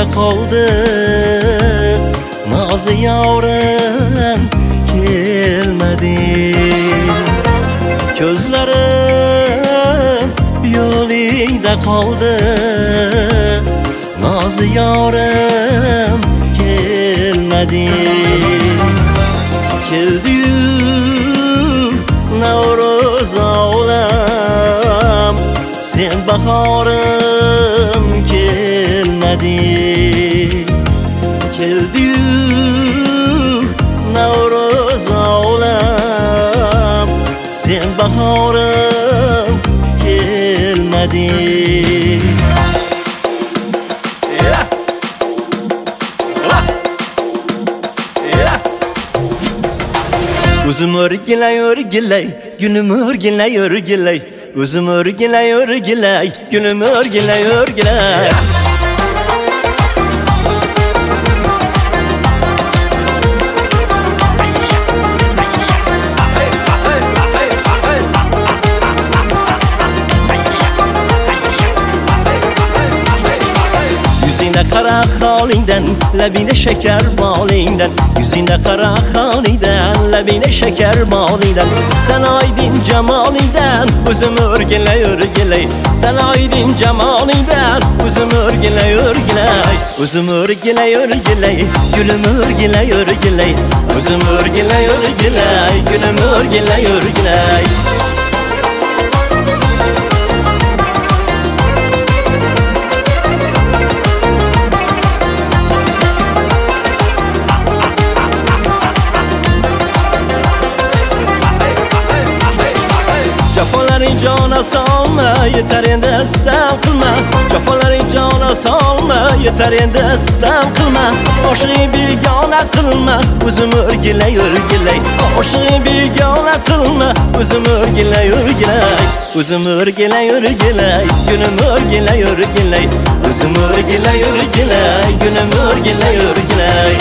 qoldi nozi yorim kelmadi. Ko'zlarim yo'lingda qoldi nozi yorim kelmadi. Keldi-yu Navruz olam, sen bahorim kelmadi. Keldi-yu Navruz olam, sen bahorim kelmadi. O'zim o'rgilay, gunim o'rgilay, o'zim o'rgilay, gunim o'rgilay. Yüzüne kara halinden, labine şeker balingden. Yüzüne kara halinden, labine şeker balingden. Sen aydın cemaliden, özüm örgiley. Sen aydın cemaliden, özüm örgiley. Özüm örgiley, gülüm örgiley. Özüm örgiley, gülüm örgiley. Cefaların cana salma, yeter endi istem qilma. Cefaların cana salma, yeter endi istem qilma. Oshig'i begona qilma, o'zim o'rgilay. Oshig'i begona qilma, o'zim o'rgilay. O'zim o'rgilay, gunim o'rgilay. O'zim o'rgilay, gunim o'rgilay.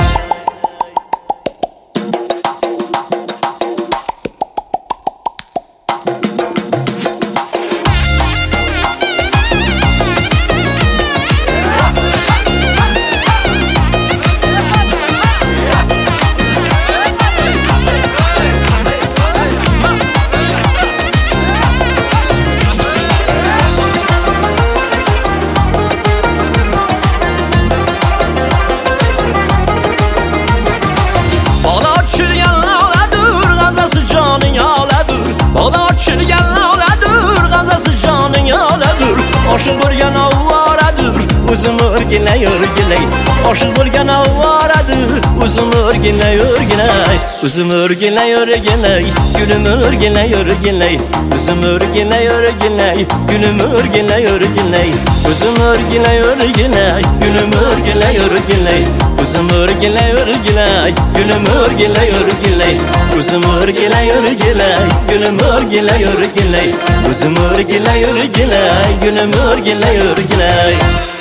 Aşık bo'lgan avvoradir, o'zim o'rgilay. Aşık bo'lgan avvoradir, o'zim o'rgilay. O'zim o'rgilay, gulim o'rgilay. O'zim o'rgilay, gulim o'rgilay. O'zim o'rgilay, gulim o'rgilay. O'zim o'rgilay, gulim o'rgilay. O'zim o'rgilay, gulim o'rgilay. O'zim o'rgilay, gulim o'rgilay.